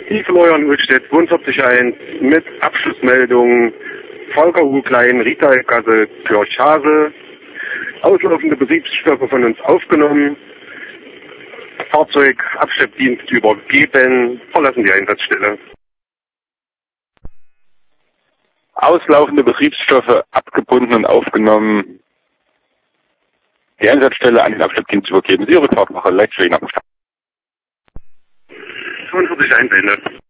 Florian Ulstedt, 42.1, mit Abschlussmeldung Volker Huglein, Rita-Gasse, Kirchhase. Auslaufende Betriebsstoffe von uns aufgenommen. Fahrzeug, Abschleppdienst übergeben, verlassen die Einsatzstelle. Auslaufende Betriebsstoffe abgebunden und aufgenommen. Die Einsatzstelle an den Abschleppdienst übergeben. Sie Ihre Fahrtwache, Leitstelle nach dem Start. 42.1 Ende.